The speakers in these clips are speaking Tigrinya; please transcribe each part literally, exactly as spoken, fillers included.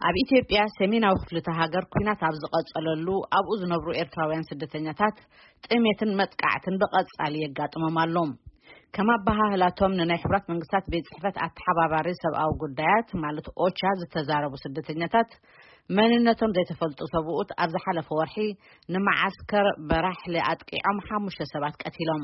ኣብ ኢትዮጵያ ሰሜናዊ ክፍሊ ሃገር ኩናት ኣብ ዝቐጸለሉ ኣብኡ ዝነብሩ ኤርትራውያን ስደተኛታት ጥሜትን መጥቃዕትን ብቐጻሊ የጋጥሞም ኣሎም። ከማ ባህላቶም ንናይ ሕብረት መንግስታት ቤት ጽሕፈት ኣተሓባባሪ ሰብኣዊ ጉዳያት ማለት ኦቻ ዝተዛረቡ ስደተኛታት መንነቶም ዘይተፈልጡ ሰብኡት ኣብ ዝሓለፈ ወርሒ ንማዓስከር በራሕሊ ኣጥቂዖም ሓሙሽተ ሰባት ቀቲሎም።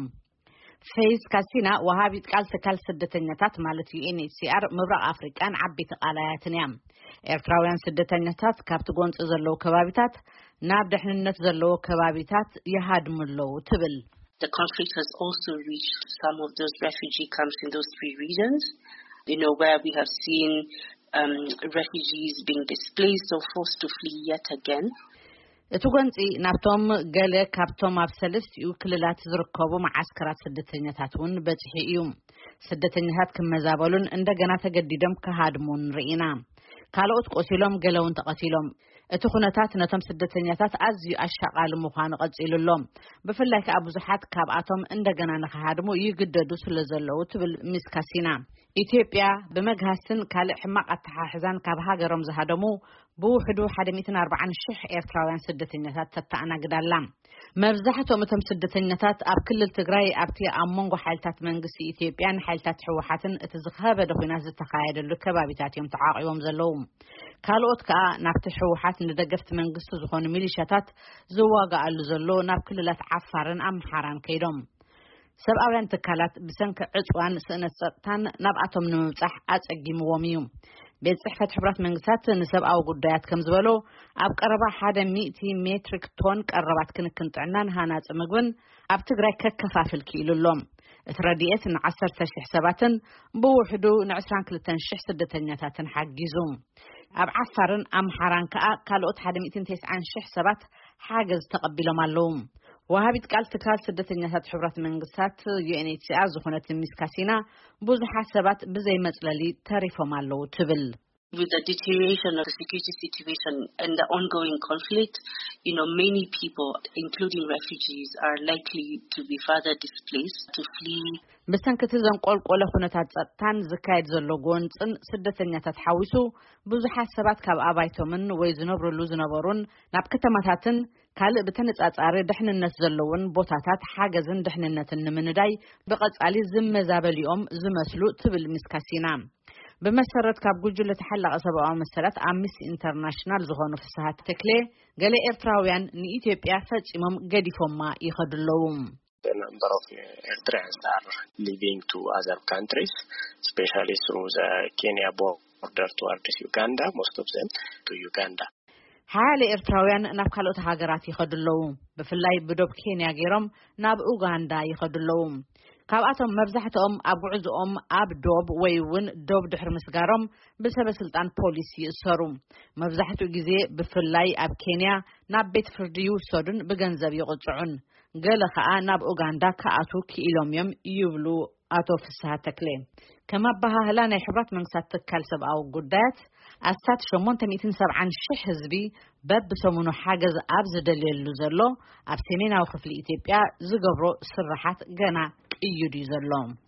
ፌዝ ካሲና ወሃቢት ቃል ተካል ስደተኛታት ማለት ዩ ኤን ኤች ሲ አር ምብራቅ አፍሪካን ዓበይቲ ቃላያትን እያ ኤርትራውያን ስደተኛታት ካብቲ ጎንፂ ዘለው ከባቢታት ናብ ድሕንነት ዘለው ከባቢታት ይሃድሙለው ትብል። The conflict has also reached some of those refugee camps in those three regions, you know, where we have seen um, refugees being displaced or forced to flee yet again. እቲ ጎንፂ ናብቶም ገለ ካብቶም ኣብ ሰለስቲኡ ክልላት ዝርከቡ ማዓስከራት ስደተኛታት ውን በጽሒ እዩ። ስደተኛታት ክመዛበሉን እንደገና ተገዲዶም ከሃድሙን ርኢና። ካልኦት ቆሲሎም ገለውን ተቐቲሎም። እቲ ኩነታት ነቶም ስደተኛታት ኣዝዩ ኣሻቓሊ ምዃኑ ቀጺሉሎም። ብፍላይ ከዓ ብዙሓት ካብኣቶም እንደገና ንኸሃድሙ ይግደዱ ስለ ዘለዉ ትብል ሚስ ካሲና። ኢትዮጵያ ብመግሃስን ካልእ ሕማቕ ኣተሓሕዛን ካብ ሃገሮም ዝሃደሙ ብውሕዱ ሓደ ሚእትን ኣርባዓን ሽሕ ኤርትራውያን ስደተኛታት ተተኣናግዳላ። መብዛሕትኦም እቶም ስደተኛታት ኣብ ክልል ትግራይ ኣብቲ ኣብ መንጎ ሓይልታት መንግስቲ ኢትዮጵያን ሓይልታት ሕወሓትን እቲ ዝኸበደ ኩናት ዝተኻየደሉ ከባቢታት እዮም ተዓቂቦም ዘለዉ። ካልኦት ከዓ ናብቲ ሕወሓት ንደገፍቲ መንግስቲ ዝኾኑ ሚሊሻታት ዝዋጋኣሉ ዘሎ ናብ ክልላት ዓፋርን ኣምሓራን ከይዶም። ሰብኣውያን ትካላት ብሰንኪ ዕፅዋን ስእነት ፀጥታን ናብኣቶም ንምብፃሕ ኣፀጊምዎም እዩ። ቤት ጽሕፈት ሕብረት መንግስታት ንሰብኣዊ ጉዳያት ከም ዝበሎ ኣብ ቀረባ ሓደ ሚእቲ ሜትሪክ ቶን ቀረባት ክንክን ጥዕናን ሃናፂ ምግብን ኣብ ትግራይ ከከፋፍል ክኢሉሎም። እቲ ረድኤት ንዓሰርተ ሽሕ ሰባትን ብውሕዱ ንዕስራን ክልተን ሽሕ ስደተኛታትን ሓጊዙ። ኣብ ዓፋርን ኣምሓራን ከዓ ካልኦት ሓደ ሚእትን ተስዓን ሽሕ ሰባት ሓገዝ ተቐቢሎም ኣለዉ። ወሃቢት ቃል ተካል ስደተኛታት ሕብረት መንግስታት ዩ ኤን ኤች ሲ አር ዝኾነት ሚስ ካሲና ብዙሓት ሰባት ብዘይ መጽለሊ ተሪፎም ኣለዉ ትብል። With the deterioration of the security situation and the ongoing conflict, you know, many people, including refugees, are likely to be further displaced, to flee. ብሰንኪ ዘንቆልቆለ ኩነታት ፀጥታን ዝካየድ ዘሎ ጎንፅን ስደተኛታት ሓዊሱ ብዙሓት ሰባት ካብ ኣባይቶምን ወይ ዝነብሩሉ ዝነበሩን ናብ ከተማታትን ካልእ ብተነጻጻሪ ድሕንነት ዘለውን ቦታታት ሓገዝን ድሕንነትን ንምንዳይ ብቐጻሊ ዝመዛበሊኦም ዝመስሉ ትብል ሚስ ካሲና። በመሰረት ካብ ጉጅለ ተሐላቀ ሰብኣዊ መሰረት አምነስቲ ኢንተርናሽናል ዝኾኑ ፍስሓት ተክሌ ገለ ኤርትራውያን ንኢትዮጵያ ፈጽሞም ገዲፎማ ይኸድለው። The number of Eritreans are leaving to other countries, especially through the Kenya border towards Uganda, most of them to Uganda. ሓያለ ኤርትራውያን ናብ ካልኦት ሃገራት ይኸድለው። ብፍላይ ብዶብ ኬንያ ገይሮም ናብ ኡጋንዳ ይኸድለው። ካብኣቶም መብዛሕትኦም ኣብ ጉዕዞኦም ኣብ ዶብ ወይ እውን ዶብ ድሕሪ ምስጋሮም ብሰበስልጣን ፖሊስ ይእሰሩ። መብዛሕትኡ ግዜ ብፍላይ ኣብ ኬንያ ናብ ቤት ፍርዲ ይውሰዱን ብገንዘብ ይቕፅዑን። ገለ ከዓ ናብ ኡጋንዳ ከኣቱ ክኢሎም እዮም ይብሉ ኣቶ ፍስሓት ተክሌ። ከማ ባህላ ናይ ሕብረት መንግስታት ትካል ሰብኣዊ ጉዳያት ኣስታት ሸሞንተ ሚእትን ሰብዓን ሽሕ ህዝቢ በብሰሙኑ ሓገዝ ኣብ ዝደልየሉ ዘሎ ኣብ ሰሜናዊ ክፍሊ ኢትዮጵያ ዝገብሮ ስራሓት ገና ቅይዱ ዘሎ።